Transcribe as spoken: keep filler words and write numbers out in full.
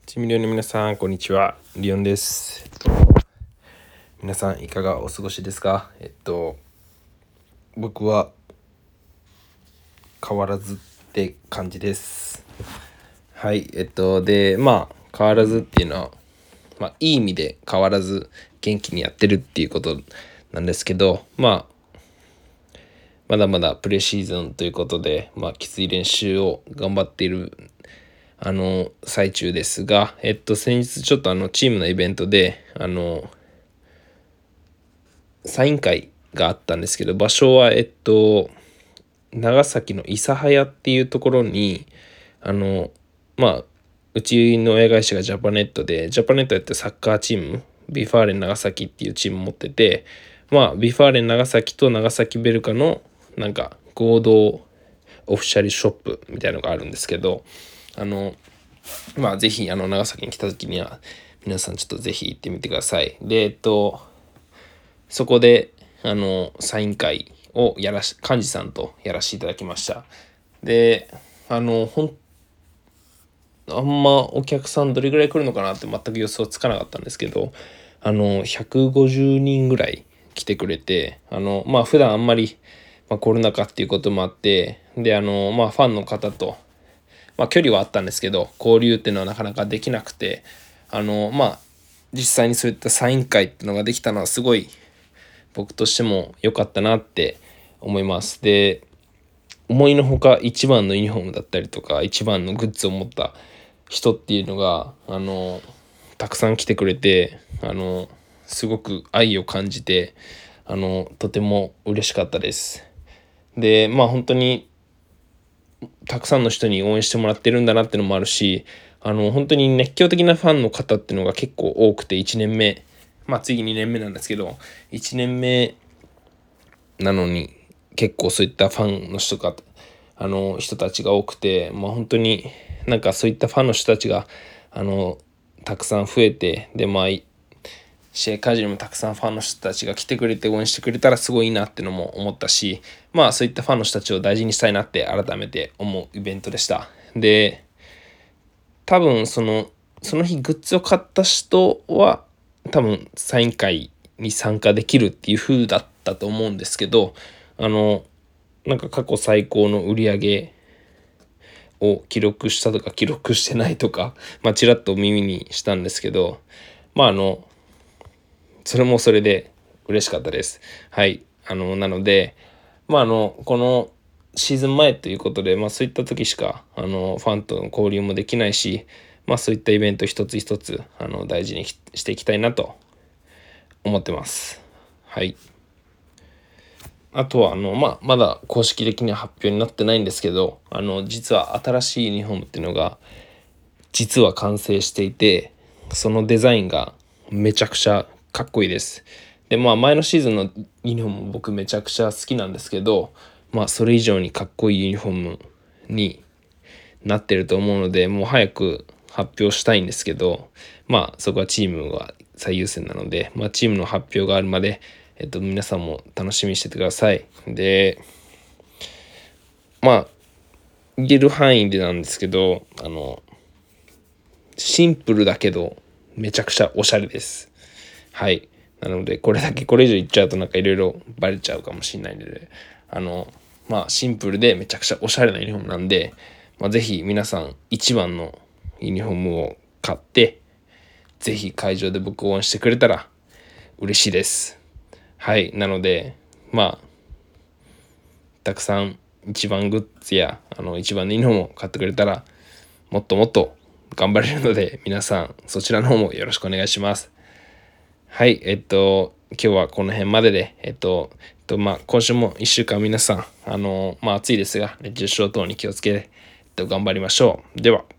チミリオの皆さんこんにちは、リオンです。えっと、皆さんいかがお過ごしですか？えっと僕は変わらずって感じです。はい。えっとでまあ変わらずっていうのは、まあ、いい意味で変わらず元気にやってるっていうことなんですけど、まあまだまだプレシーズンということで、まあ、きつい練習を頑張っているあの最中ですが、えっと先日ちょっとあのチームのイベントであのサイン会があったんですけど、場所はえっと長崎の諫早っていうところに、あのまあうちの親会社がジャパネットで、ジャパネットやってサッカーチームビファーレン長崎っていうチーム持ってて、まあビファーレン長崎と長崎ベルカのなんか合同オフィシャルショップみたいなのがあるんですけど、あのまあぜひあの長崎に来た時には皆さんちょっとぜひ行ってみてください。でえっとそこであのサイン会をやらし幹事さんとやらせていただきました。であのほんあんまお客さんどれぐらい来るのかなって全く予想つかなかったんですけど、あのひゃくごじゅうにんぐらい来てくれて、あのまあ普段あんまり、まあ、コロナ禍っていうこともあって、であのまあファンの方と、まあ、距離はあったんですけど交流っていうのはなかなかできなくて、あのまあ実際にそういったサイン会っていうのができたのはすごい僕としても良かったなって思います。で思いのほか一番のユニフォームだったりとか一番のグッズを持った人っていうのがあのたくさん来てくれて、あのすごく愛を感じて、あのとても嬉しかったです。でまあ本当にたくさんの人に応援してもらってるんだなってのもあるし、あの本当に熱狂的なファンの方っていうのが結構多くて、いちねんめ、まあ次にねんめなんですけど、いちねんめなのに結構そういったファンの人があの人たちが多くて、まあ本当になんかそういったファンの人たちがあのたくさん増えて、でまあ試合会場にもたくさんファンの人たちが来てくれて応援してくれたらすごいいいなってのも思ったし、まあそういったファンの人たちを大事にしたいなって改めて思うイベントでした。で多分そのその日グッズを買った人は多分サイン会に参加できるっていう風だったと思うんですけど、あのなんか過去最高の売り上げを記録したとか記録してないとか、まあちらっと耳にしたんですけど、まああのそれもそれで嬉しかったです。はい。あのなのでまああのこのシーズン前ということで、まあそういった時しかあのファンとの交流もできないし、まあそういったイベント一つ一つあの大事にしていきたいなと思ってます。はい。あとはあの、まあ、まだ公式的には発表になってないんですけど、あの実は新しいユニフォームっていうのが実は完成していて、そのデザインがめちゃくちゃかっこいいです。でまあ前のシーズンのユニフォームも僕めちゃくちゃ好きなんですけど、まあそれ以上にかっこいいユニフォームになってると思うので、もう早く発表したいんですけど、まあそこはチームが最優先なので、まあ、チームの発表があるまで、えっと、皆さんも楽しみにしててください。でまあ言える範囲でなんですけど、あのシンプルだけどめちゃくちゃおしゃれです。はい。なのでこれだけこれ以上言っちゃうとなんかいろいろバレちゃうかもしれないので、あのまあシンプルでめちゃくちゃおしゃれなユニフォームなんで、まあ、ぜひ皆さん一番のユニフォームを買ってぜひ会場で僕を応援してくれたら嬉しいです。はい。なのでまあたくさん一番グッズやあの一番のユニフォームを買ってくれたらもっともっと頑張れるので、皆さんそちらの方もよろしくお願いします。はい。えっと今日はこの辺までで、えっと、えっと、まあ今週もいっしゅうかん皆さんあのまあ暑いですが熱中症等に気をつけて、えっと、頑張りましょう。では。